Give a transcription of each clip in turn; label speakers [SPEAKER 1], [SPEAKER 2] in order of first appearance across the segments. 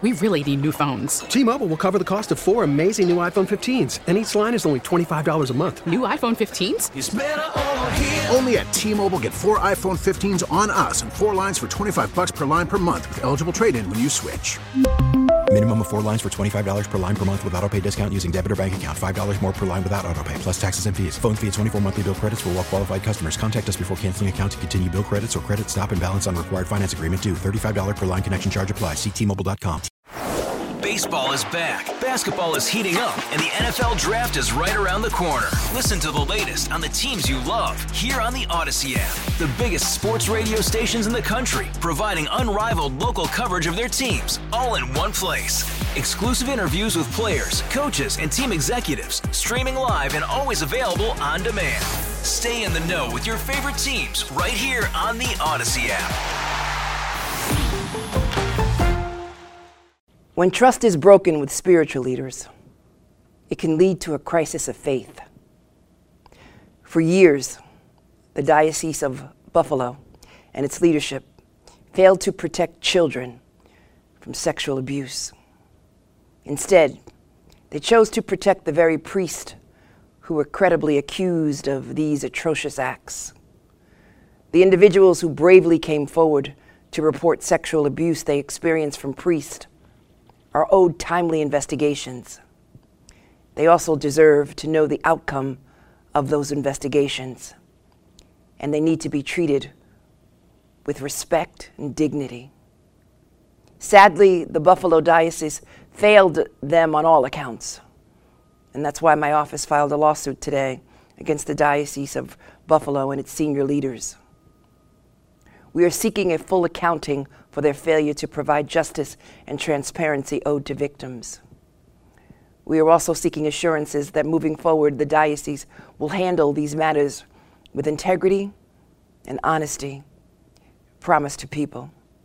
[SPEAKER 1] We really need new phones.
[SPEAKER 2] T-Mobile will cover the cost of 4 amazing new iPhone 15s, and each line is only $25 a month.
[SPEAKER 1] New iPhone 15s?
[SPEAKER 3] It's better over here.
[SPEAKER 4] Only at T-Mobile, get 4 iPhone 15s on us and 4 lines for $25 per line per month with eligible trade-in when you switch.
[SPEAKER 5] Minimum of 4 lines for $25 per line per month with autopay discount using debit or bank account. $5 more per line without autopay, plus taxes and fees. Phone fee at 24 monthly bill credits for well-qualified customers. Contact us before canceling account to continue bill credits or credit stop and balance on required finance agreement due. $35 per line connection charge applies. See T-Mobile.com.
[SPEAKER 3] Baseball is back, basketball is heating up, and the NFL Draft is right around the corner. Listen to the latest on the teams you love here on the Odyssey app. The biggest sports radio stations in the country, providing unrivaled local coverage of their teams, all in one place. Exclusive interviews with players, coaches, and team executives, streaming live and always available on demand. Stay in the know with your favorite teams right here on the Odyssey app.
[SPEAKER 6] When trust is broken with spiritual leaders, it can lead to a crisis of faith. For years, the Diocese of Buffalo and its leadership failed to protect children from sexual abuse. Instead, they chose to protect the very priests who were credibly accused of these atrocious acts. The individuals who bravely came forward to report sexual abuse they experienced from priests are owed timely investigations. They also deserve to know the outcome of those investigations, and they need to be treated with respect and dignity. Sadly, the Buffalo Diocese failed them on all accounts, and that's why my office filed a lawsuit today against the Diocese of Buffalo and its senior leaders. We are seeking a full accounting for their failure to provide justice and transparency owed to victims. We are also seeking assurances that moving forward, the diocese will handle these matters with integrity and honesty promised to people.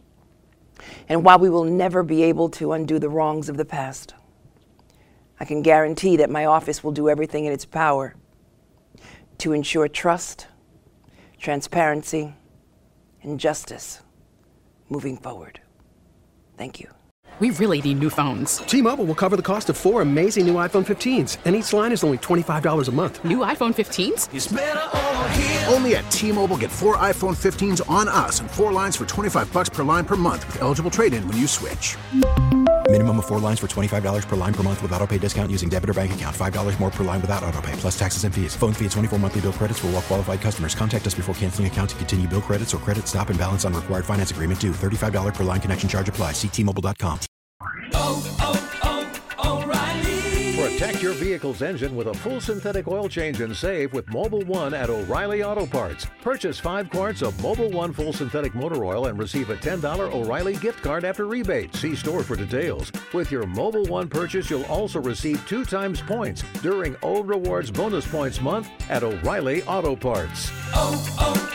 [SPEAKER 6] And while we will never be able to undo the wrongs of the past, I can guarantee that my office will do everything in its power to ensure trust, transparency, and justice moving forward. Thank you.
[SPEAKER 1] We really need new phones.
[SPEAKER 2] T-Mobile will cover the cost of 4 amazing new iPhone 15s, and each line is only $25 a month.
[SPEAKER 1] New iPhone 15s?
[SPEAKER 3] It's better over here.
[SPEAKER 4] Only at T-Mobile, get 4 iPhone 15s on us and 4 lines for $25 per line per month with eligible trade-in when you switch.
[SPEAKER 5] Minimum of 4 lines for $25 per line per month with autopay discount using debit or bank account. $5 more per line without autopay, plus taxes and fees. Phone fee at 24 monthly bill credits for well-qualified customers. Contact us before canceling account to continue bill credits or credit stop and balance on required finance agreement due. $35 per line connection charge applies. See T-Mobile.com.
[SPEAKER 3] O'Reilly.
[SPEAKER 7] Protect your vehicle's engine with a full synthetic oil change and save with Mobil 1 at O'Reilly Auto Parts. Purchase 5 quarts of Mobil 1 full synthetic motor oil and receive a $10 O'Reilly gift card after rebate. See store for details. With your Mobil 1 purchase, you'll also receive 2 times points during O Rewards Bonus Points Month at O'Reilly Auto Parts.